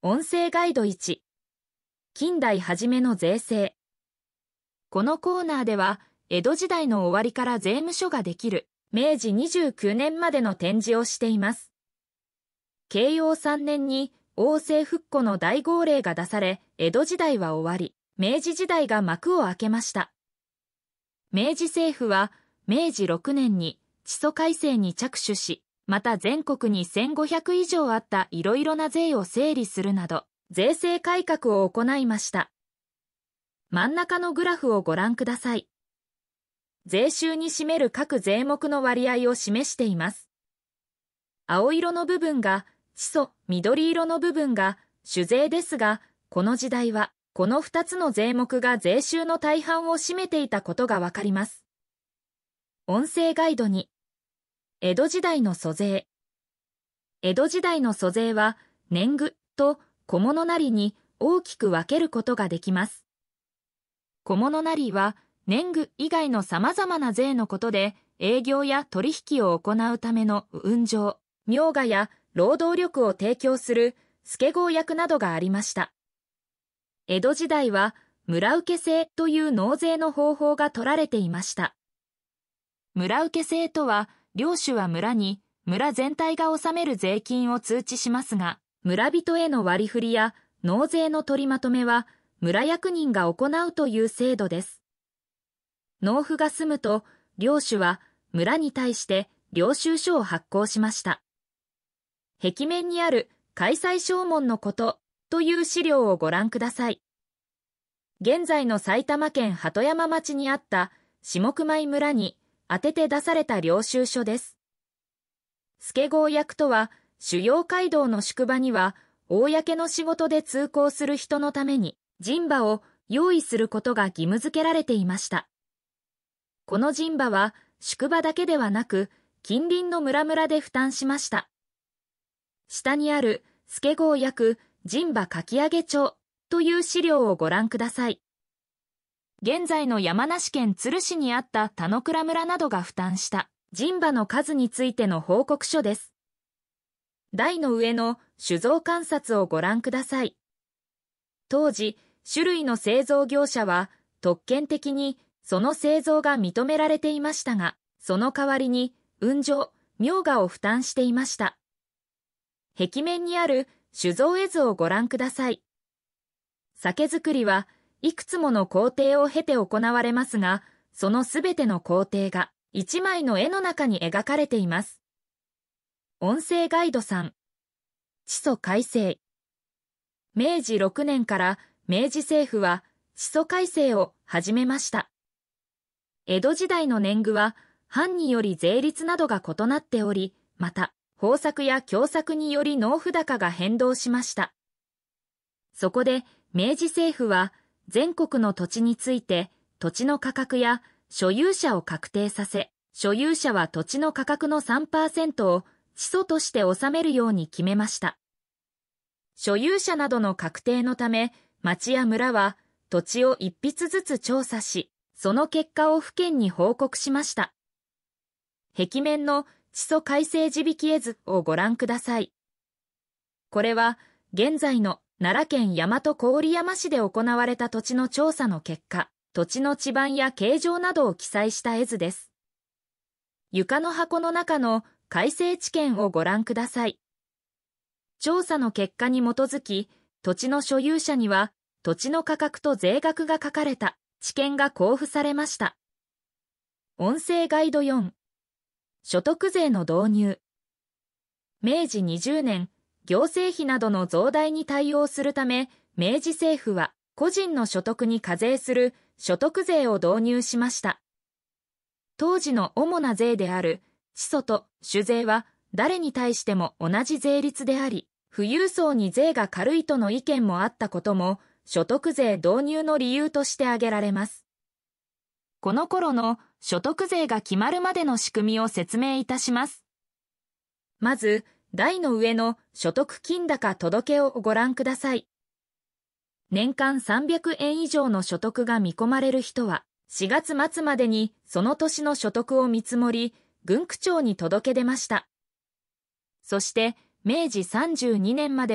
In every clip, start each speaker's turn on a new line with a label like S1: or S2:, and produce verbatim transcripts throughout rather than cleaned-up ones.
S1: 音声ガイドいち、近代初めの税制。このコーナーでは、江戸時代の終わりから税務署ができる、明治にじゅうきゅうねんまでの展示をしています。慶応さんねんに王政復古の大号令が出され、江戸時代は終わり、明治時代が幕を開けました。明治政府は、明治ろくねんに地租改正に着手し、また全国にせんごひゃく以上あったいろいろな税を整理するなど、税制改革を行いました。真ん中のグラフをご覧ください。税収に占める各税目の割合を示しています。青色の部分が地租、緑色の部分が酒税ですが、この時代はこのふたつの税目が税収の大半を占めていたことがわかります。音声ガイドに、江戸時代の租税。江戸時代の租税は年貢と小物成に大きく分けることができます。小物成は年貢以外の様々な税のことで営業や取引を行うための運上、名画や労働力を提供する助合役などがありました。江戸時代は村請制という納税の方法が取られていました。村請制とは、領主は村に村全体が納める税金を通知しますが、村人への割り振りや納税の取りまとめは村役人が行うという制度です。納付が済むと、領主は村に対して領収書を発行しました。壁面にある開催証文のことという資料をご覧ください。現在の埼玉県鳩山町にあった下熊井村に当てて出された領収書です。助合役とは、主要街道の宿場には、公の仕事で通行する人のために、人馬を用意することが義務付けられていました。この人馬は、宿場だけではなく、近隣の村々で負担しました。下にある、助合役人馬書き上げ帳という資料をご覧ください。現在の山梨県都留市にあった田野倉村などが負担した人馬の数についての報告書です。台の上の酒造観察をご覧ください。当時、酒類の製造業者は特権的にその製造が認められていましたが、その代わりに運上、名画を負担していました。壁面にある酒造絵図をご覧ください。酒造りはいくつもの工程を経て行われますが、そのすべての工程が一枚の絵の中に描かれています。音声ガイドさん。地租改正。明治ろくねんから明治政府は地租改正を始めました。江戸時代の年貢は藩により税率などが異なっており、また豊作や凶作により納付高が変動しました。そこで明治政府は全国の土地について土地の価格や所有者を確定させ、所有者は土地の価格の さんパーセント を地租として納めるように決めました。所有者などの確定のため、町や村は土地を一筆ずつ調査し、その結果を府県に報告しました。壁面の地租改正地引絵図をご覧ください。これは現在の奈良県大和郡山市で行われた土地の調査の結果、土地の地盤や形状などを記載した絵図です。床の箱の中の改正地権をご覧ください。調査の結果に基づき、土地の所有者には土地の価格と税額が書かれた地権が交付されました。音声ガイドよん。所得税の導入。明治にじゅうねん、行政費などの増大に対応するため、明治政府は個人の所得に課税する所得税を導入しました。当時の主な税である地租と酒税は誰に対しても同じ税率であり、富裕層に税が軽いとの意見もあったことも所得税導入の理由として挙げられます。この頃の所得税が決まるまでの仕組みを説明いたします。まず、台の上の所得金高届をご覧ください。年間さんびゃくえん以上の所得が見込まれる人は、しがつ末までにその年の所得を見積もり、郡区長に届け出ました。そして、明治さんじゅうにねんまでは、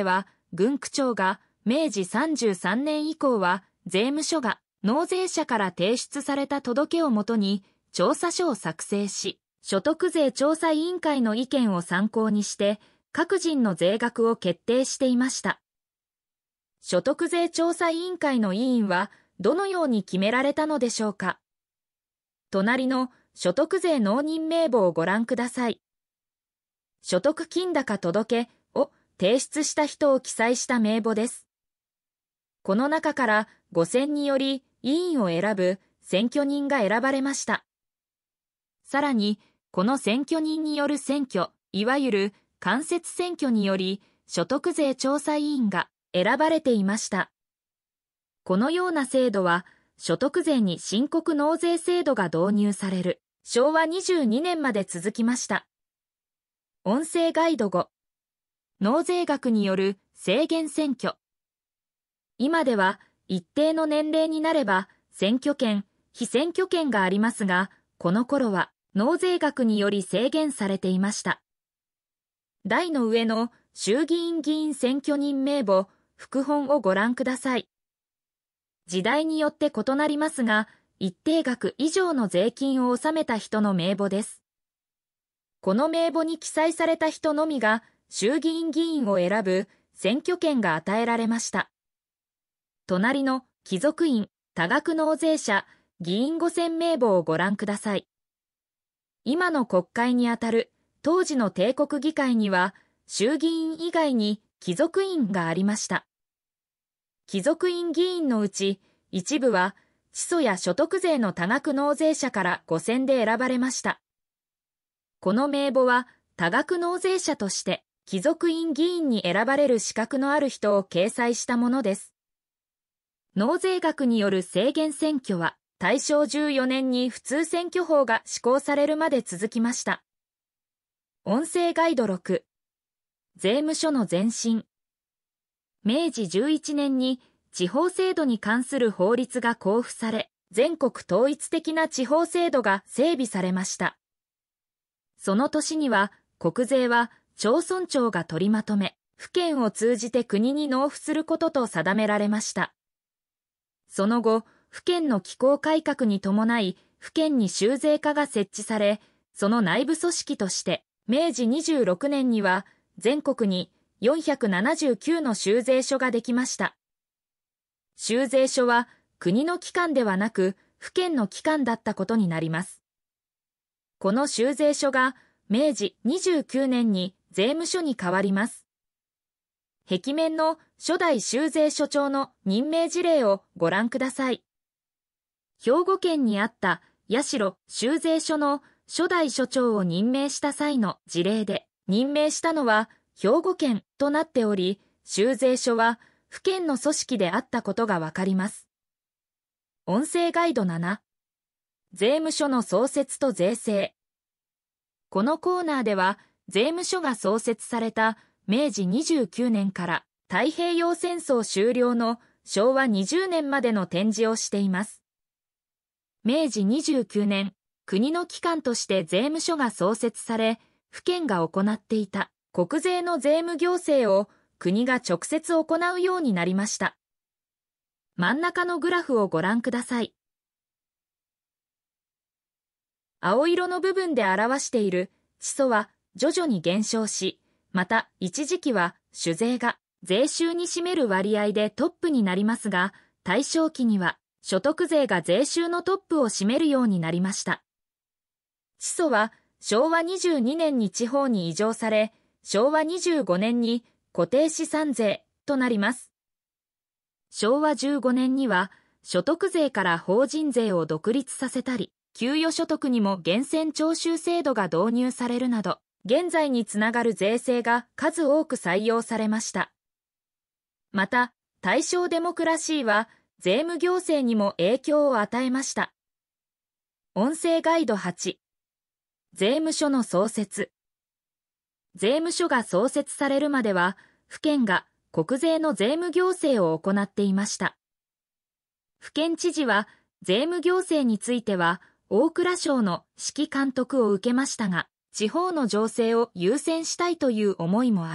S1: 郡区長がめいじさんじゅうさんねん以降は税務署が納税者から提出された届けをもとに調査書を作成し、所得税調査委員会の意見を参考にして各人の税額を決定していました。所得税調査委員会の委員はどのように決められたのでしょうか。隣の所得税納認名簿をご覧ください。所得金高届を提出した人を記載した名簿です。この中からご選により委員を選ぶ選挙人が選ばれました。さらに、この選挙人による選挙、いわゆる間接選挙により所得税調査委員が選ばれていました。このような制度は、所得税に申告納税制度が導入されるしょうわにじゅうにねんまで続きました。音声ガイドご、納税額による制限選挙。今では一定の年齢になれば選挙権、被選挙権がありますが、この頃は納税額により制限されていました。台の上の衆議院議員選挙人名簿、副本をご覧ください。時代によって異なりますが、一定額以上の税金を納めた人の名簿です。この名簿に記載された人のみが衆議院議員を選ぶ選挙権が与えられました。隣の貴族院、多額納税者、議員ご選名簿をご覧ください。今の国会にあたる当時の帝国議会には衆議院以外に貴族院がありました。貴族院議員のうち一部は地租や所得税の多額納税者からご選で選ばれました。この名簿は多額納税者として貴族院議員に選ばれる資格のある人を掲載したものです。納税額による制限選挙はたいしょうじゅうよねんに普通選挙法が施行されるまで続きました。音声ガイドろく、税務署の前身。めいじじゅういちねんに地方制度に関する法律が公布され、全国統一的な地方制度が整備されました。その年には国税は町村長が取りまとめ、府県を通じて国に納付することと定められました。その後、府県の機構改革に伴い、府県に州税課が設置され、その内部組織として、めいじにじゅうろくねんには全国によんひゃくななじゅうきゅうの州税所ができました。州税所は国の機関ではなく、府県の機関だったことになります。この州税所がめいじにじゅうきゅうねんに税務署に変わります。壁面の初代州税所長の任命事例をご覧ください。兵庫県にあった社州税所の初代所長を任命した際の事例で、任命したのは兵庫県となっており、州税所は府県の組織であったことがわかります。音声ガイドなな、税務署の創設と税制。このコーナーでは、税務署が創設されためいじにじゅうきゅうねんから太平洋戦争終了のしょうわにじゅうねんまでの展示をしています。めいじにじゅうきゅうねん、国の機関として税務署が創設され、府県が行っていた国税の税務行政を国が直接行うようになりました。真ん中のグラフをご覧ください。青色の部分で表している地租は徐々に減少し、また一時期は酒税が税収に占める割合でトップになりますが、大正期には所得税が税収のトップを占めるようになりました。地租はしょうわにじゅうにねんに地方に移譲され、しょうわにじゅうごねんに固定資産税となります。しょうわじゅうごねんには所得税から法人税を独立させたり、給与所得にも源泉徴収制度が導入されるなど、現在につながる税制が数多く採用されました。また、大正デモクラシーは税務行政にも影響を与えました。音声ガイドはち、税務署の創設。税務署が創設されるまでは、府県が国税の税務行政を行っていました。府県知事は、税務行政については、大蔵省の指揮監督を受けましたが、地方の情勢を優先したいという思いもあり、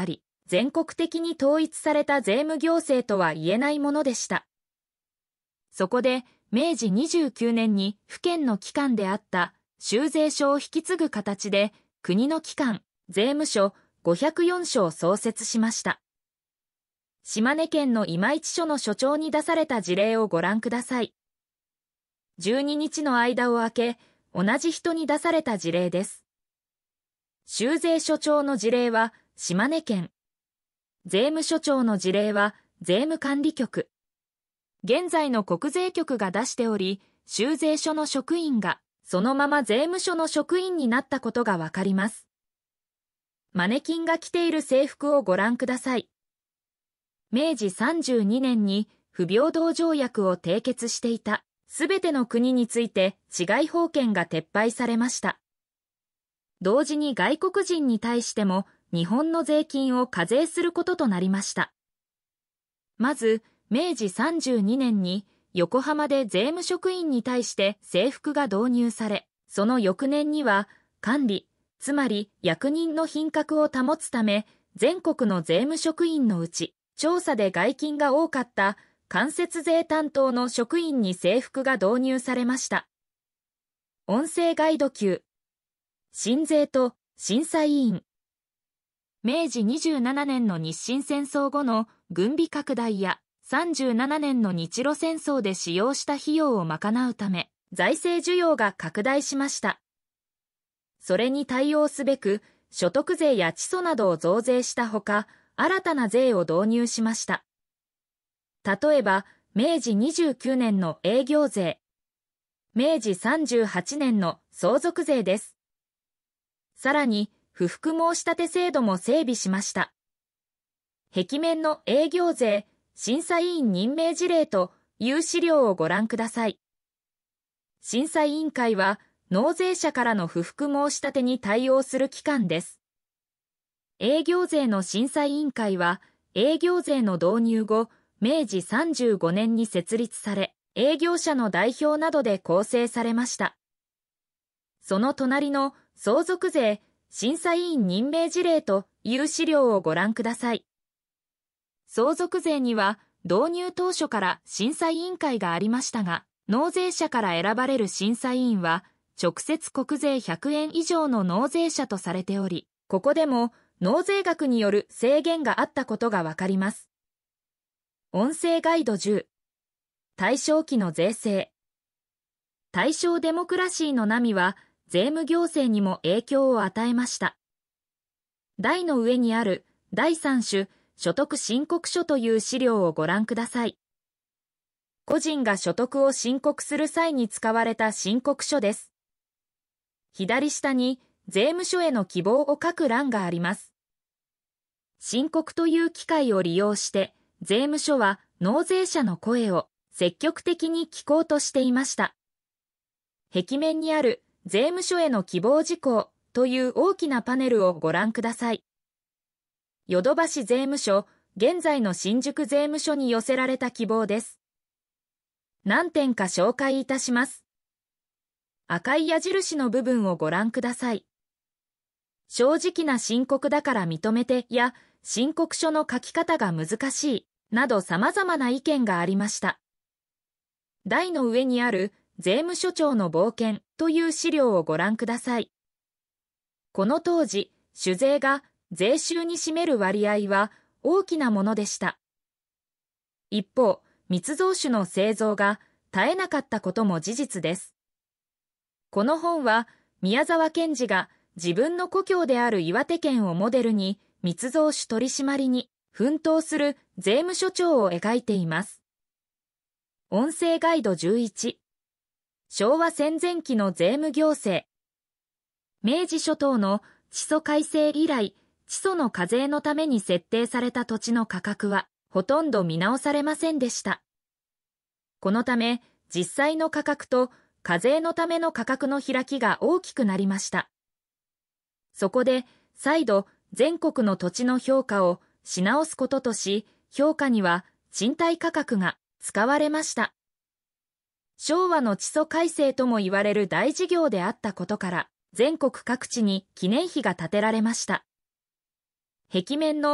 S1: 全国的に統一された税務行政とは言えないものでした。そこで、めいじにじゅうきゅうねんに府県の機関であった州税所を引き継ぐ形で、国の機関、税務署ごひゃくよんしょを創設しました。島根県の今市署の署長に出された事例をご覧ください。じゅうににちの間を空け、同じ人に出された事例です。州税署長の事例は島根県。税務署長の事例は税務管理局。現在の国税局が出しており、州税署の職員がそのまま税務署の職員になったことがわかります。マネキンが着ている制服をご覧ください。めいじさんじゅうにねんに不平等条約を締結していたすべての国について治外法権が撤廃されました。同時に外国人に対しても日本の税金を課税することとなりました。まず、めいじさんじゅうにねんに横浜で税務職員に対して制服が導入され、その翌年には管理、つまり役人の品格を保つため、全国の税務職員のうち、調査で外勤が多かった間接税担当の職員に制服が導入されました。音声ガイド級、新税と審査委員。めいじにじゅうななねんの日清戦争後の軍備拡大やさんじゅうななねんの日露戦争で使用した費用を賄うため、財政需要が拡大しました。それに対応すべく、所得税や地租などを増税したほか、新たな税を導入しました。例えば、めいじにじゅうきゅうねんの営業税、めいじさんじゅうはちねんの相続税です。さらに、不服申立制度も整備しました。壁面の営業税、審査委員任命事例という資料をご覧ください。審査委員会は、納税者からの不服申し立てに対応する機関です。営業税の審査委員会は、営業税の導入後、めいじさんじゅうごねんに設立され、営業者の代表などで構成されました。その隣の相続税、審査委員任命事例という資料をご覧ください。相続税には、導入当初から審査委員会がありましたが、納税者から選ばれる審査委員は、直接国税ひゃくえん以上の納税者とされており、ここでも納税額による制限があったことがわかります。音声ガイドじゅう、大正期の税制。大正デモクラシーの波は、税務行政にも影響を与えました。台の上にあるだいさん種所得申告書という資料をご覧ください。個人が所得を申告する際に使われた申告書です。左下に税務署への希望を書く欄があります。申告という機会を利用して、税務署は納税者の声を積極的に聞こうとしていました。壁面にある税務署への希望事項という大きなパネルをご覧ください。ヨドバシ税務署、現在の新宿税務署に寄せられた希望です。何点か紹介いたします。赤い矢印の部分をご覧ください。正直な申告だから認めてや申告書の書き方が難しいなど様々な意見がありました。台の上にある税務署長の冒険という資料をご覧ください。この当時、酒税が税収に占める割合は大きなものでした。一方、密造酒の製造が絶えなかったことも事実です。この本は宮沢賢治が自分の故郷である岩手県をモデルに密造酒取締りに奮闘する税務署長を描いています。音声ガイドじゅういち、昭和戦前期の税務行政。明治初頭の地租改正以来、地租の課税のために設定された土地の価格はほとんど見直されませんでした。このため、実際の価格と課税のための価格の開きが大きくなりました。そこで、再度全国の土地の評価をし直すこととし、評価には賃貸価格が使われました。昭和の地租改正とも言われる大事業であったことから、全国各地に記念碑が建てられました。壁面の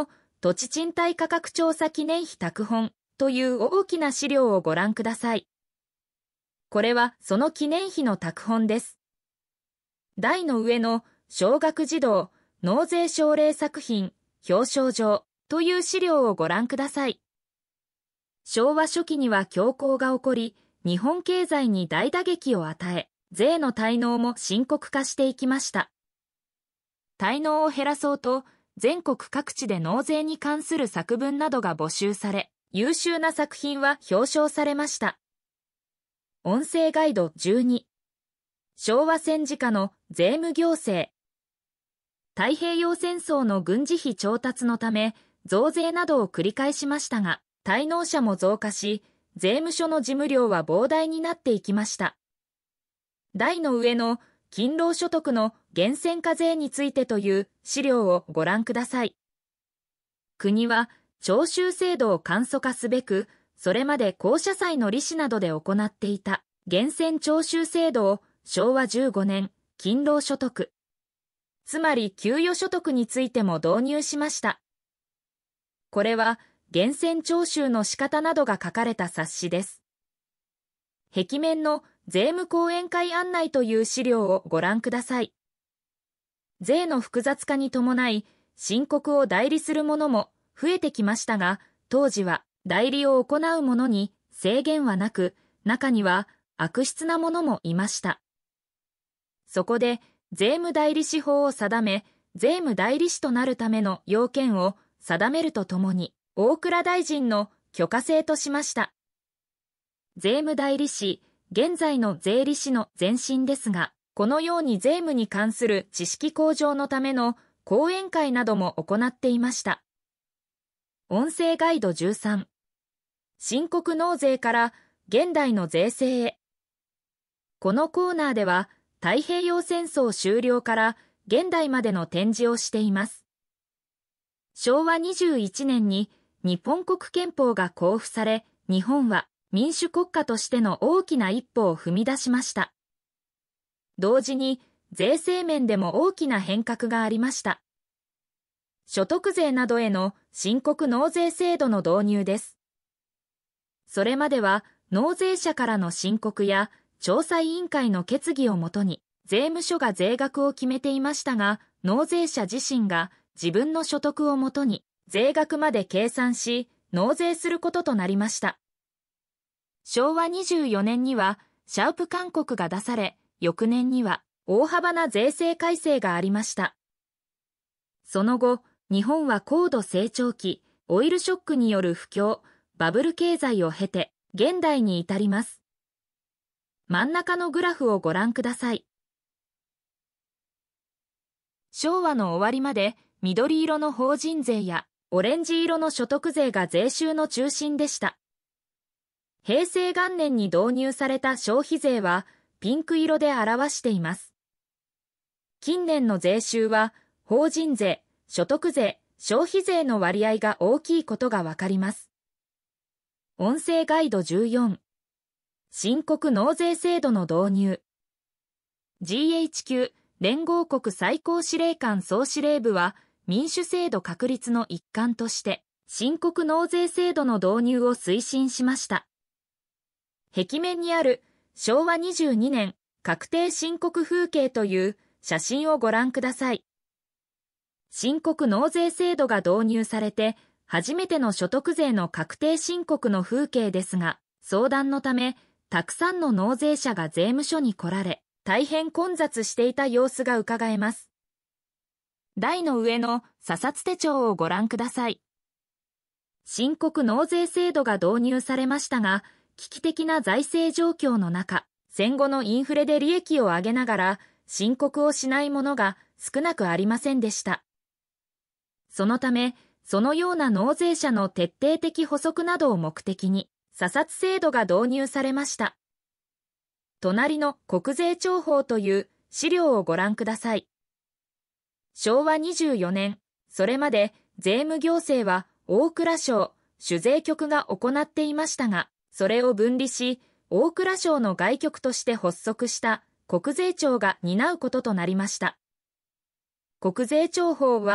S1: 土地賃貸価格調査記念碑拓本という大きな資料をご覧ください。これはその記念碑の拓本です。台の上の小学児童納税奨励作品表彰状という資料をご覧ください。昭和初期には恐慌が起こり、日本経済に大打撃を与え、税の滞納も深刻化していきました。滞納を減らそうと、全国各地で納税に関する作文などが募集され、優秀な作品は表彰されました。音声ガイドじゅうに、昭和戦時下の税務行政。太平洋戦争の軍事費調達のため、増税などを繰り返しましたが、滞納者も増加し、税務署の事務量は膨大になっていきました。台の上の勤労所得の源泉課税についてという資料をご覧ください。国は徴収制度を簡素化すべく、それまで公社債の利子などで行っていた源泉徴収制度をしょうわじゅうごねん、勤労所得、つまり給与所得についても導入しました。これは源泉徴収の仕方などが書かれた冊子です。壁面の税務講演会案内という資料をご覧ください。税の複雑化に伴い、申告を代理するものも増えてきましたが、当時は代理を行う者に制限はなく、中には悪質な者もいました。そこで、税務代理士法を定め、税務代理士となるための要件を定めるとともに、大蔵大臣の許可制としました。税務代理士、現在の税理士の前身ですが、このように税務に関する知識向上のための講演会なども行っていました。音声ガイドじゅうさん、申告納税から現代の税制へ。このコーナーでは、太平洋戦争終了から現代までの展示をしています。しょうわにじゅういちねんに日本国憲法が公布され、日本は民主国家としての大きな一歩を踏み出しました。同時に税制面でも大きな変革がありました。所得税などへの申告納税制度の導入です。それまでは納税者からの申告や調査委員会の決議をもとに税務署が税額を決めていましたが、納税者自身が自分の所得をもとに税額まで計算し納税することとなりました。しょうわにじゅうよねんにはシャープ勧告が出され、翌年には大幅な税制改正がありました。その後、日本は高度成長期、オイルショックによる不況、バブル経済を経て現代に至ります。真ん中のグラフをご覧ください。昭和の終わりまで緑色の法人税やオレンジ色の所得税が税収の中心でした。平成元年に導入された消費税はピンク色で表しています。近年の税収は法人税、所得税、消費税の割合が大きいことがわかります。音声ガイドじゅうよん、申告納税制度の導入。ジーエイチキュー 連合国最高司令官総司令部は民主制度確立の一環として申告納税制度の導入を推進しました。壁面にあるしょうわにじゅうにねん確定申告風景という写真をご覧ください。申告納税制度が導入されて初めての所得税の確定申告の風景ですが、相談のためたくさんの納税者が税務署に来られ、大変混雑していた様子がうかがえます。台の上の査察手帳をご覧ください。申告納税制度が導入されましたが、危機的な財政状況の中、戦後のインフレで利益を上げながら申告をしないものが少なくありませんでした。そのため、そのような納税者の徹底的捕捉などを目的に、査察制度が導入されました。隣の国税庁法という資料をご覧ください。しょうわにじゅうよねん、それまで税務行政は大蔵省、主税局が行っていましたが、それを分離し、大蔵省の外局として発足した国税庁が担うこととなりました。国税庁法は、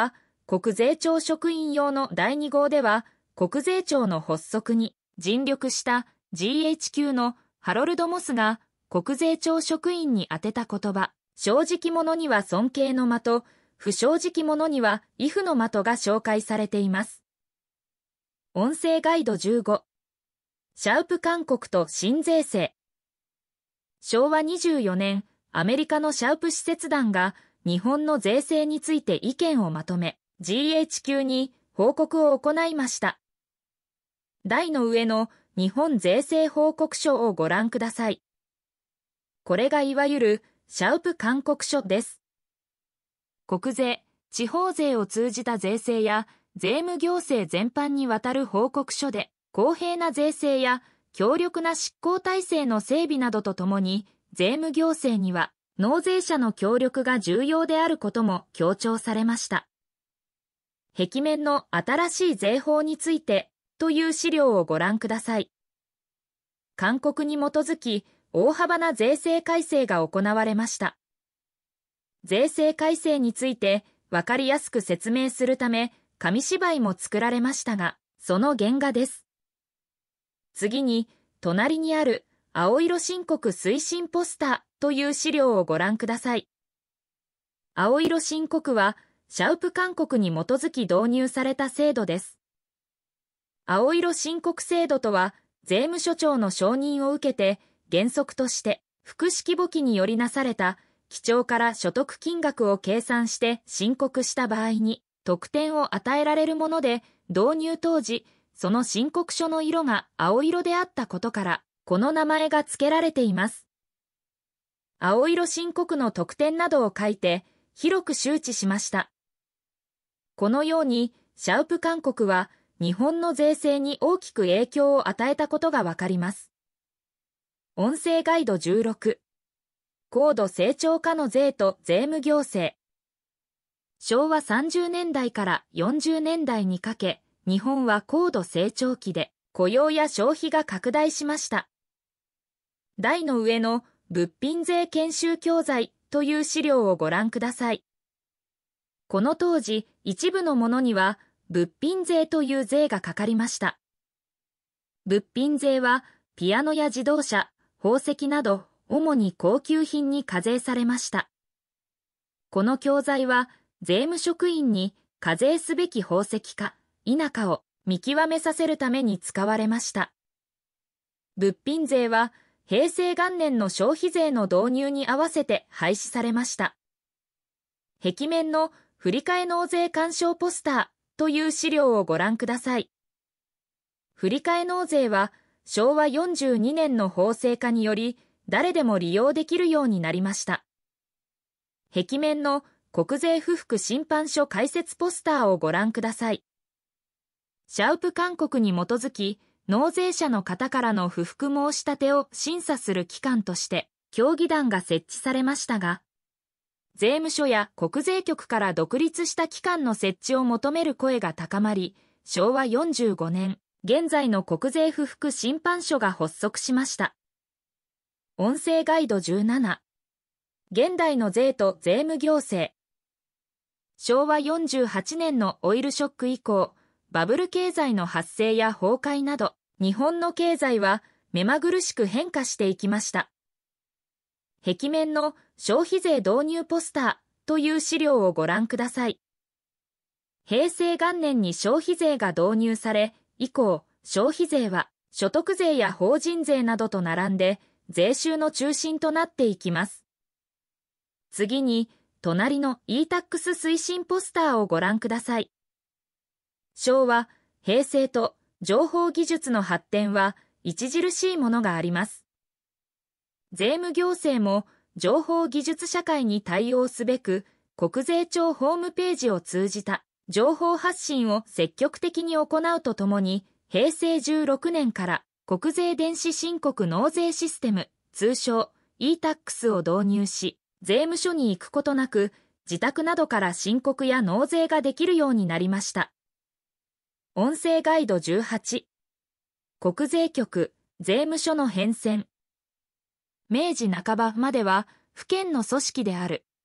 S1: 国税庁職員用のだいに号では、国税庁の発足に尽力した ジーエイチ 級のハロルド・モスが国税庁職員に宛てた言葉、正直者には尊敬の的、不正直者には畏怖の的が紹介されています。音声ガイドじゅうご。シャウプ勧告と新税制。しょうわにじゅうよねん、アメリカのシャウプ使節団が日本の税制について意見をまとめ、ジーエイチ 級に報告を行いました。台の上の日本税制報告書をご覧ください。これがいわゆるシャウプ勧告書です。国税、地方税を通じた税制や税務行政全般にわたる報告書で、公平な税制や強力な執行体制の整備などとともに、税務行政には納税者の協力が重要であることも強調されました。壁面の新しい税法についてという資料をご覧ください。勧告に基づき、大幅な税制改正が行われました。税制改正について分かりやすく説明するため、紙芝居も作られましたが、その原画です。次に、隣にある青色申告推進ポスターという資料をご覧ください。青色申告は、シャウプ勧告に基づき導入された制度です。青色申告制度とは、税務署長の承認を受けて、原則として、複式簿記によりなされた、記帳から所得金額を計算して申告した場合に、特典を与えられるもので、導入当時、その申告書の色が青色であったことから、この名前が付けられています。青色申告の特典などを書いて、広く周知しました。このように、シャウプ勧告は、日本の税制に大きく影響を与えたことがわかります。音声ガイドじゅうろく。高度成長下の税と税務行政。しょうわさんじゅうねんだいからよんじゅうねんだいにかけ、日本は高度成長期で雇用や消費が拡大しました。台の上の物品税研修教材という資料をご覧ください。この当時、一部のものには物品税という税がかかりました。物品税はピアノや自動車、宝石など主に高級品に課税されました。この教材は税務職員に課税すべき宝石か否かを見極めさせるために使われました。物品税は平成元年の消費税の導入に合わせて廃止されました。壁面の振替納税干渉ポスターという資料をご覧ください。振替納税はしょうわよんじゅうにねんの法制化により誰でも利用できるようになりました。壁面の国税不服審判書解説ポスターをご覧ください。シャウプ勧告に基づき、納税者の方からの不服申し立てを審査する機関として、協議団が設置されましたが、税務署や国税局から独立した機関の設置を求める声が高まり、しょうわよんじゅうごねん、現在の国税不服審判所が発足しました。音声ガイドじゅうなな。現代の税と税務行政。しょうわよんじゅうはちねんのオイルショック以降、バブル経済の発生や崩壊など、日本の経済は目まぐるしく変化していきました。壁面の消費税導入ポスターという資料をご覧ください。平成元年に消費税が導入され、以降、消費税は所得税や法人税などと並んで、税収の中心となっていきます。次に、隣の イータックス 推進ポスターをご覧ください。昭和、平成と情報技術の発展は著しいものがあります。税務行政も情報技術社会に対応すべく、国税庁ホームページを通じた情報発信を積極的に行うとともに、平成じゅうろくねんから国税電子申告納税システム、通称 イータックス を導入し、税務署に行くことなく、自宅などから申告や納税ができるようになりました。音声ガイドじゅうはち。国税局、税務署の変遷。明治半ばまでは、府県の組織である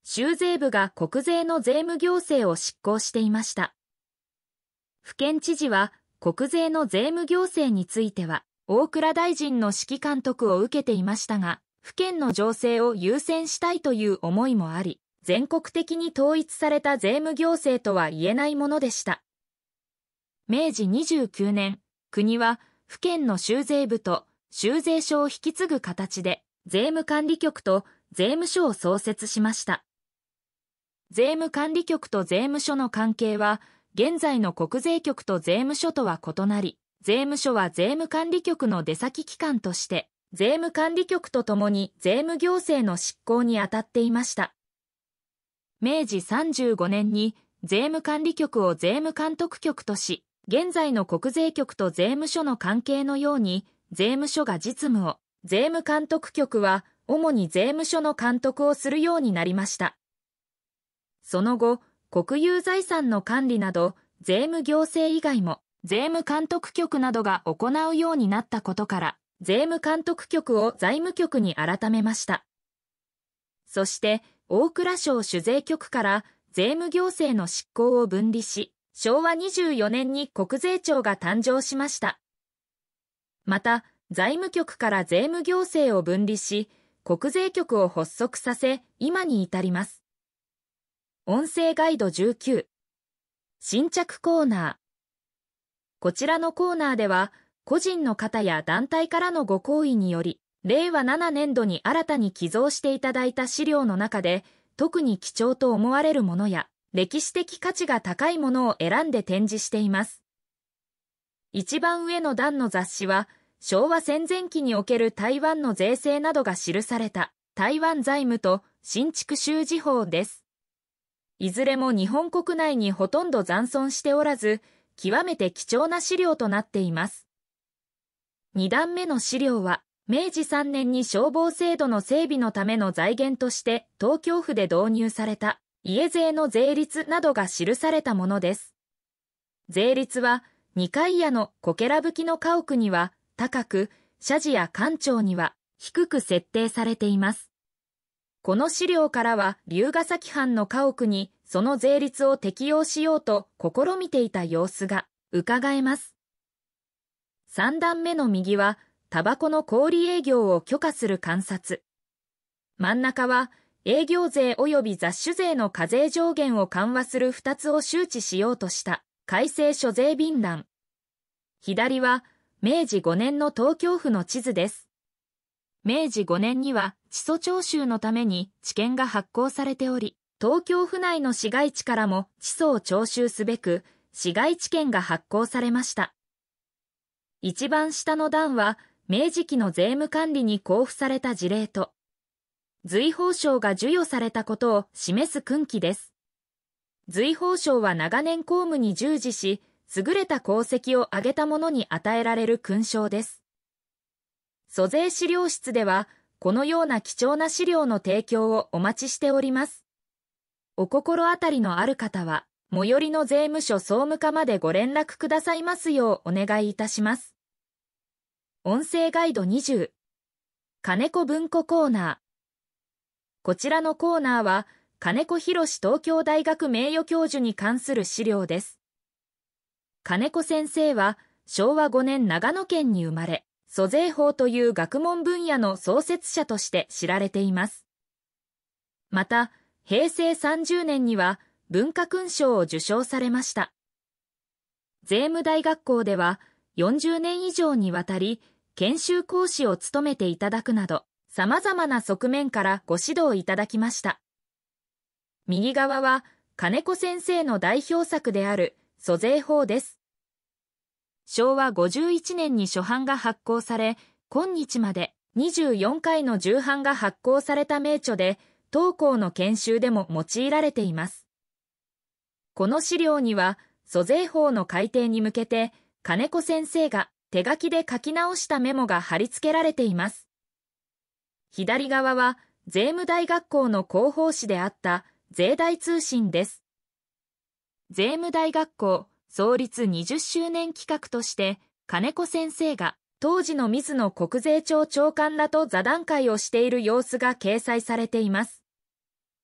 S1: 州税部が国税の税務行政を執行していました。府県知事は国税の税務行政については、大蔵大臣の指揮監督を受けていましたが、府県の情勢を優先したいという思いもあり、全国的に統一された税務行政とは言えないものでした。めいじにじゅうきゅうねん、国は府県の州税部と州税所を引き継ぐ形で、税務管理局と税務署を創設しました。税務管理局と税務署の関係は、現在の国税局と税務署とは異なり、税務署は税務管理局の出先機関として、税務管理局とともに税務行政の執行に当たっていました。めいじさんじゅうごねんに税務管理局を税務監督局とし、現在の国税局と税務署の関係のように、税務署が実務を、税務監督局は主に税務署の監督をするようになりました。その後、国有財産の管理など、税務行政以外も、税務監督局などが行うようになったことから、税務監督局を財務局に改めました。そして、大蔵省主税局から税務行政の執行を分離し、しょうわにじゅうよねんに国税庁が誕生しました。また、財務局から税務行政を分離し、国税局を発足させ、今に至ります。音声ガイドじゅうきゅう。新着コーナー。こちらのコーナーでは、個人の方や団体からのご好意により、れいわななねんどに新たに寄贈していただいた資料の中で、特に貴重と思われるものや、歴史的価値が高いものを選んで展示しています。一番上の段の雑誌は、昭和戦前期における台湾の税制などが記された台湾財務と新築州事法です。いずれも日本国内にほとんど残存しておらず、極めて貴重な資料となっています。に段目の資料は、めいじさんねんに消防制度の整備のための財源として東京府で導入された家税の税率などが記されたものです。税率はにかいやのこけらぶきの家屋には高く、社寺や官庁には低く設定されています。この資料からは龍ヶ崎藩の家屋にその税率を適用しようと試みていた様子が伺えます。さん段目の右は、タバコの小売営業を許可する観察。真ん中は、営業税及び雑種税の課税上限を緩和するふたつを周知しようとした改正諸税便欄。左は、めいじごねんの東京府の地図です。めいじごねんには地租徴収のために地権が発行されており、東京府内の市街地からも地租を徴収すべく、市街地権が発行されました。一番下の段は、明治期の税務管理に交付された事例と、随宝章が授与されたことを示す訓記です。随宝章は長年公務に従事し、優れた功績を挙げた者に与えられる勲章です。租税資料室では、このような貴重な資料の提供をお待ちしております。お心当たりのある方は、最寄りの税務署総務課までご連絡くださいますようお願いいたします。音声ガイドにじゅう。金子文庫コーナー。こちらのコーナーは、金子博東京大学名誉教授に関する資料です。金子先生は、しょうわごねん長野県に生まれ、租税法という学問分野の創設者として知られています。また、へいせいさんじゅうねんには文化勲章を受章されました。税務大学校ではよんじゅうねん以上にわたり研修講師を務めていただくなど、様々な側面からご指導いただきました。右側は金子先生の代表作である租税法です。しょうわごじゅういちねんに初版が発行され、今日までにじゅうよんかいの重版が発行された名著で、当校の研修でも用いられています。この資料には、租税法の改定に向けて、金子先生が手書きで書き直したメモが貼り付けられています。左側は、税務大学校の広報誌であった税大通信です。税務大学校創立にじゅっしゅうねん企画として、金子先生が当時の水野国税庁長官らと座談会をしている様子が掲載されています。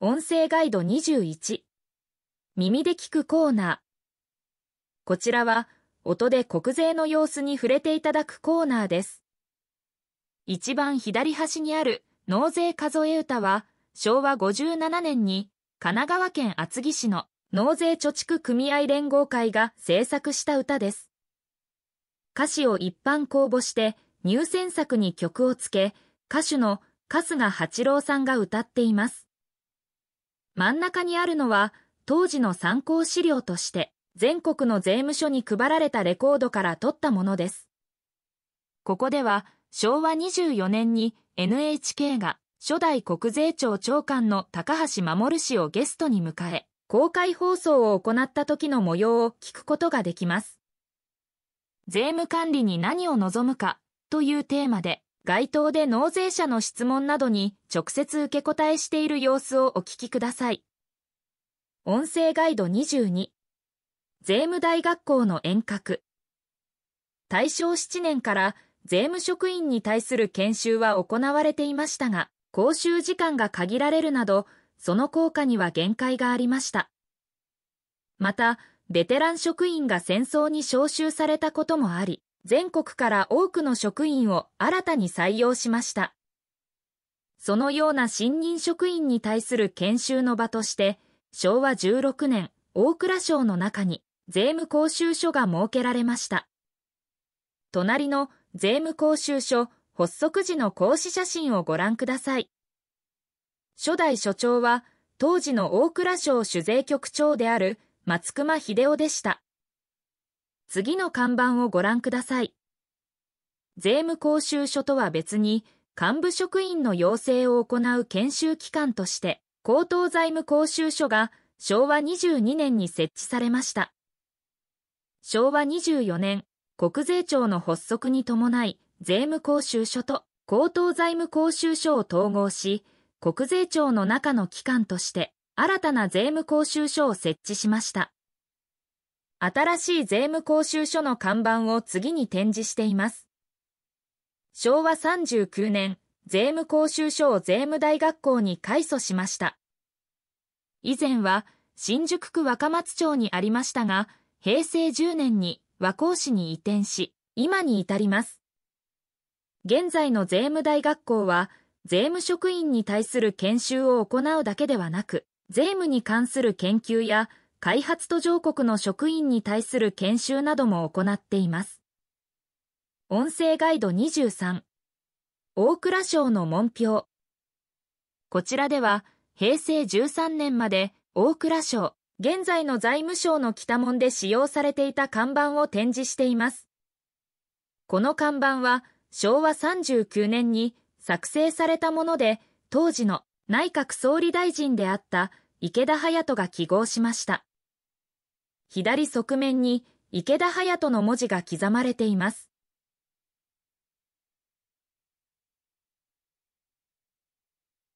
S1: 音声ガイドにじゅういち。耳で聞くコーナー。こちらは、音で国税の様子に触れていただくコーナーです。一番左端にある納税数え歌は、しょうわごじゅうななねんに神奈川県厚木市の納税貯蓄組合連合会が制作した歌です。歌詞を一般公募して入選作に曲をつけ、歌手の春日八郎さんが歌っています。真ん中にあるのは当時の参考資料として全国の税務署に配られたレコードから取ったものです。ここではしょうわにじゅうよねんに エヌエイチケー が初代国税庁長官の高橋守氏をゲストに迎え、公開放送を行った時の模様を聞くことができます。税務管理に何を望むかというテーマで、街頭で納税者の質問などに直接受け答えしている様子をお聞きください。音声ガイドにじゅうに。税務大学校の遠隔。大正しちねんから税務職員に対する研修は行われていましたが、講習時間が限られるなど、その効果には限界がありました。また、ベテラン職員が戦争に召集されたこともあり、全国から多くの職員を新たに採用しました。そのような新任職員に対する研修の場として、しょうわじゅうろくねん、大蔵省の中に税務講習所が設けられました。隣の税務講習所発足時の講師写真をご覧ください。初代所長は、当時の大蔵省主税局長である松隈秀夫でした。次の看板をご覧ください。税務講習所とは別に、幹部職員の養成を行う研修機関として、高等財務講習所がしょうわにじゅうにねんに設置されました。しょうわにじゅうよねん、国税庁の発足に伴い、税務講習所と高等財務講習所を統合し、国税庁の中の機関として、新たな税務講習所を設置しました。新しい税務講習所の看板を次に展示しています。しょうわさんじゅうきゅうねん、税務講習所を税務大学校に改組しました。以前は新宿区若松町にありましたが、へいせいじゅうねんに和光市に移転し、今に至ります。現在の税務大学校は、税務職員に対する研修を行うだけではなく、税務に関する研究や、開発途上国の職員に対する研修なども行っています。音声ガイドにじゅうさん。大蔵省の門標。こちらでは、へいせいじゅうさんねんまで大蔵省、現在の財務省の北門で使用されていた看板を展示しています。この看板は、しょうわさんじゅうきゅうねんに作成されたもので、当時の内閣総理大臣であった池田勇人が記号しました。左側面に池田勇人の文字が刻まれています。